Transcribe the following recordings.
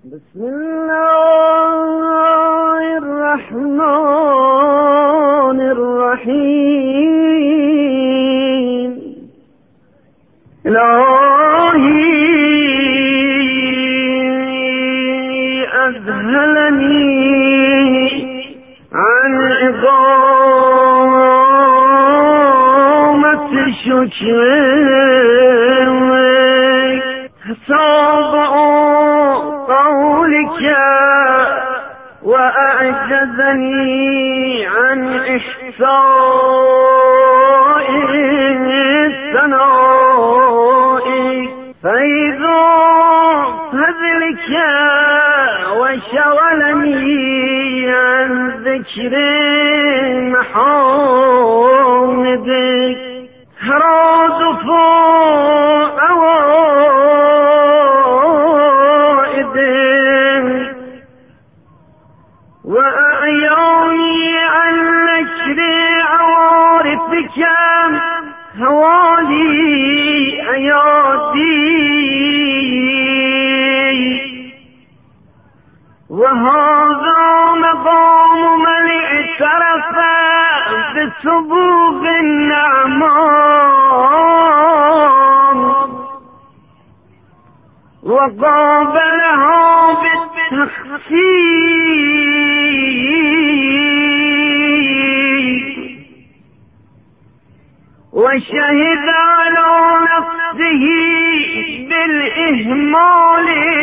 بسم الله الرحمن الرحيم. إلهي أذهلني عن إقامة شكرك صابع قولك وأعجزني عن إحصاء الثناء فيض فضلك وشغلني عن ذكر محامدك ترادف أوائدك وأعياني عن نشر عوارفك هوالي أيادي وهذا مقام من اعترف بسبوق النعمان وقابلها بالتخفيف وشهد على نفسه بالإهمال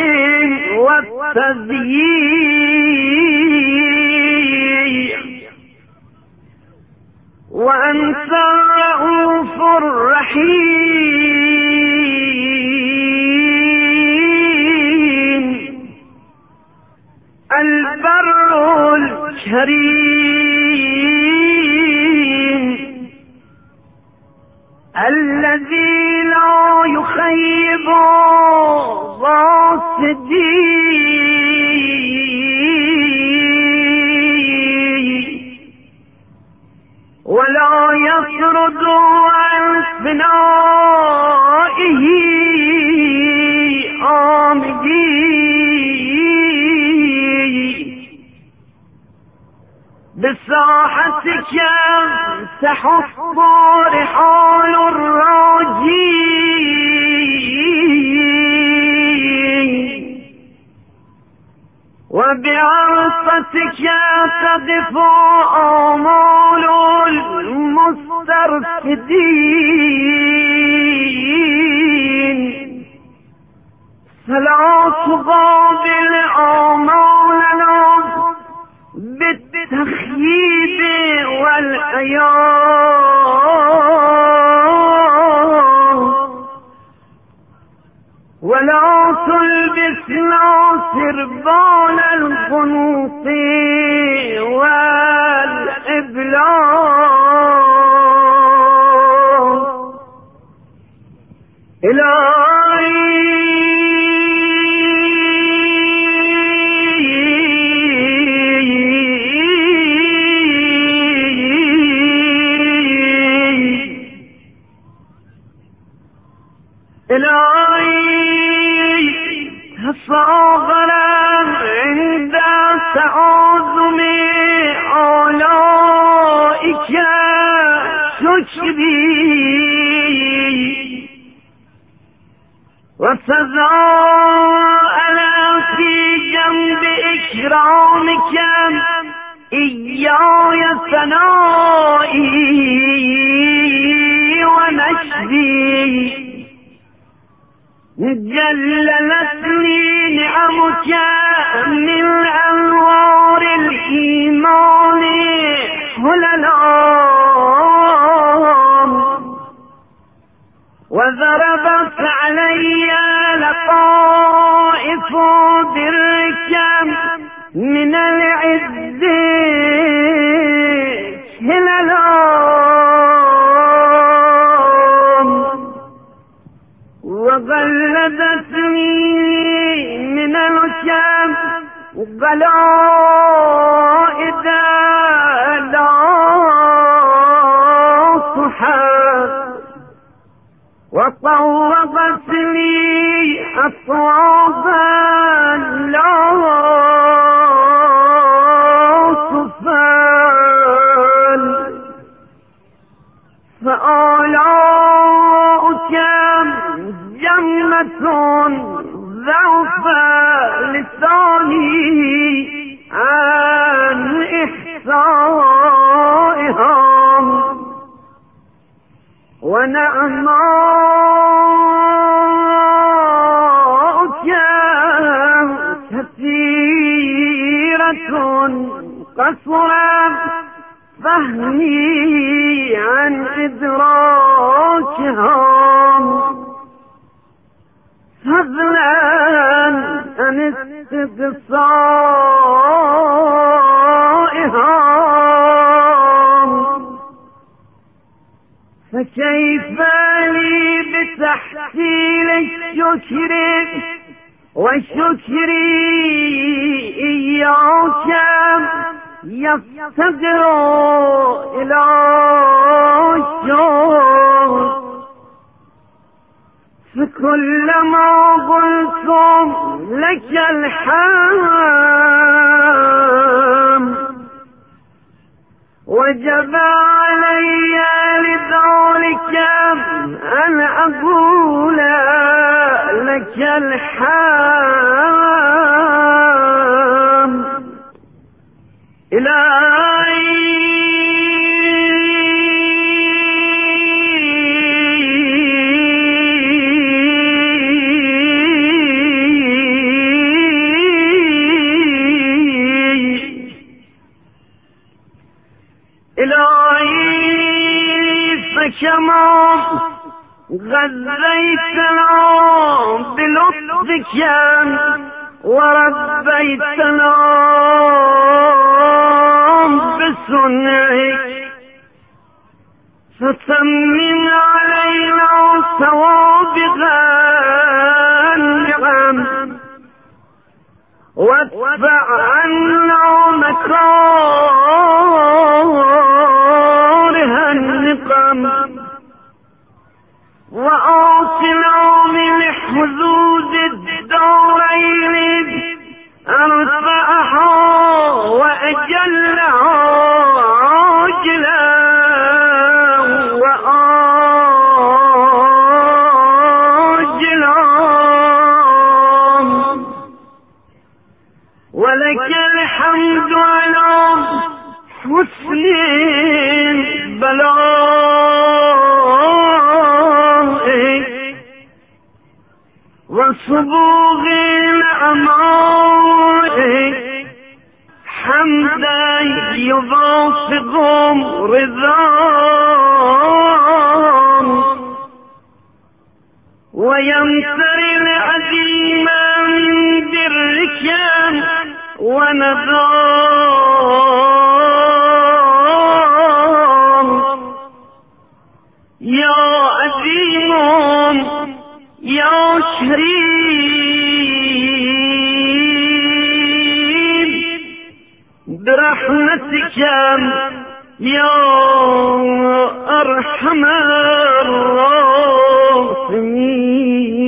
والتضييع وأنت الرؤوف الرحيم البر الكريم الذي لا يخيب ضاصدي ولا يطرد عن فنائه آمدي بساحتك تحف رحال الراجين وبعرصتك تقف آمال المسترفدين فلا تقابل آمالنا بالتخييب والعيان ولا تلبسنا سربال القنوط والإبلاغ إلهي تصاغر عند تعاظم آلائك شكري وتضاءل في جنب إكرامك إياي ثنائي ونشري جللتني نعمك من أنوار الإيمان هللا وضربت علي لطائف برك من العز هللا وغلدتني من الكم غلائد لا تحب وطوقتني أصوابا لا كبيرة قصرا فهمي عن إدراكهم، فضلا عن استقصائهم. فكيف لي بتحصيل الشكر والشكر إياك يفتقر إلى الشكر. فكلما قلتم لك الحمد وجب علي لذلك أن أقول لك الحمد. إلهي فكما غذيتنا بلطفك وربيتنا بصنعك، فتمم علينا سوابغ النعم وادفع عنا مكاره النقم، وآتنا من حدود الدارين أرفعها وأجلها عاجلا وآجلا، ولك الحمد على حسن بلائك وصبوغ الأمائك، حمدا يوافق رضاك ويمتري العظيم من برك ونذاك. يا عظيم يا كريم برحمتك يا أرحم الراحمين.